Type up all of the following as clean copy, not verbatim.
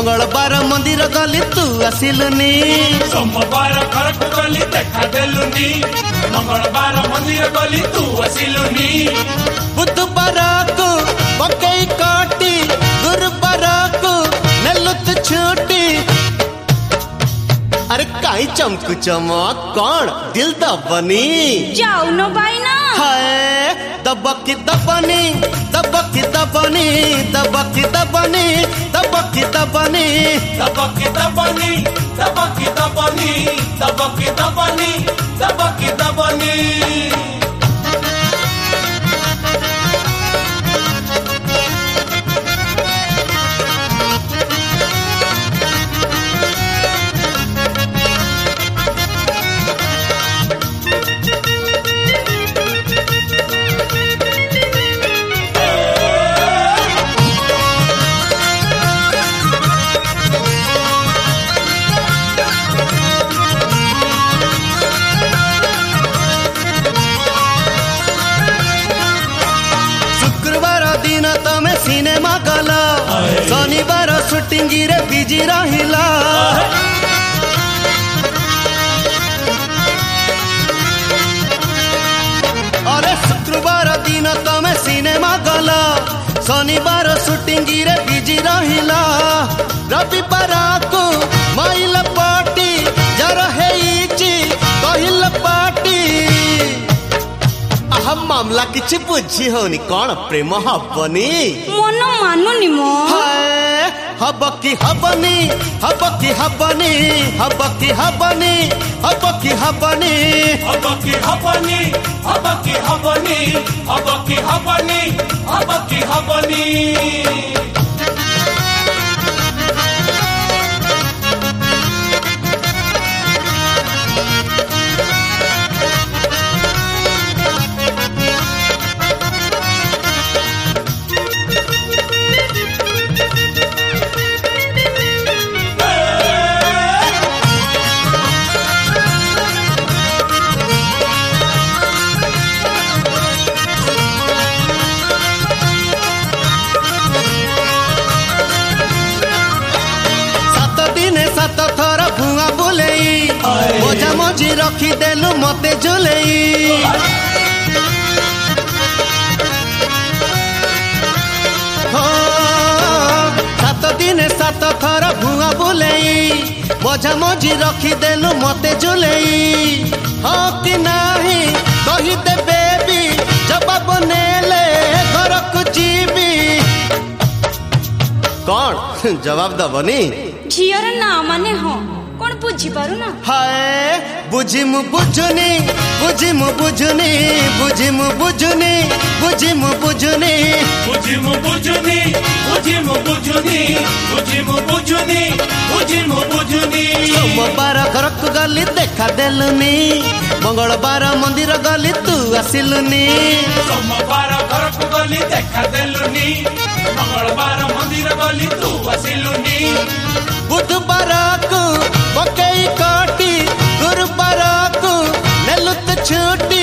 मंगलबार मंदिर गली तू आसिलुनी सोमवार घरक गली देखा देलुनी मंगलबार मंदिर गली तू आसिलुनी बुधवार को पकई काटी गुरुवार को नेलुत छुटी अरे काई चमकु चमक कौन दिल दबनी जाऊ न बाइना हाय दबकी दबनी दबकी दबनी दबकी दबनी दबकी दबनी दबकी दबनी दबकी दबनी दबकी दबनी दबकी दबनी तमे सिनेमा गल शनिवार शूटिंग रे बिजी रहिला अरे शुक्रवार दिन तमे सिनेमा गल शनिवार शूटिंग रे बिजी रहिला रविवार को माइल पार्टी जर हेइची कहिल पार्टी हम मामला किछि बुझी होनी कौन प्रेम हबनी मन मानुनी मो हब की हबनी हब की हबनी हब की हबनी हब की हबनी हब की हबनी हब की हबनी हब की हबनी हब की हबनी सात थर भुआ बुलेई मजा मजी रखी देलु मते झुलेई सात दिन सात थर भुआ बुलेई मजा मजी रखी देलु मते झुलेई हाँ कि नाही कही दे बेबी जवाब नेले घर को जीवी कौन जवाब दबनी झियर ना माने हो कौन बुझी पारु ना हाय बुझी मु बुझुनी बुझी मु बुझुनी बुझी मु बुझुनी बुझी मु बुझुनी बुझी मु बुझुनी बुझी मु बुझुनी बुझी मु बुझुनी बुझी मु बुझुनी सोमवार घरक गली देखा देलुनी मंगलबार मंदिर गली तू आसिलुनी सोमवार घरक गली देखा देलुनी मंगलबार मंदिर गली तू आसिलुनी बुधवार को पकई काटी गुरुवार को नेलुत छुटी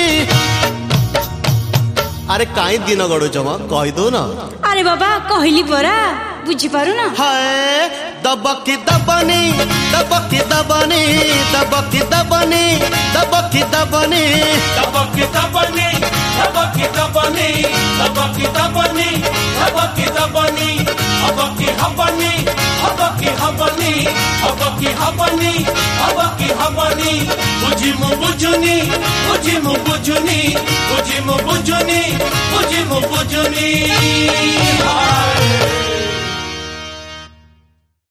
अरे काई दिन गड़ो जमा कहि दो ना अरे बाबा कहली परा बुझी पारु ना हाय दबकी दबनी दबकी दबनी दबकी दबनी दबकी दबनी दबकी दबनी दबकी दबनी दबकी दबनी दबकी दबनी हबकी हबनी हबकी हबनी हबकी हबनी हबकी हबनी बुझी मु बुझुनी बुझी मु बुझुनी बुझी मु बुझुनी बुझी मु बुझुनी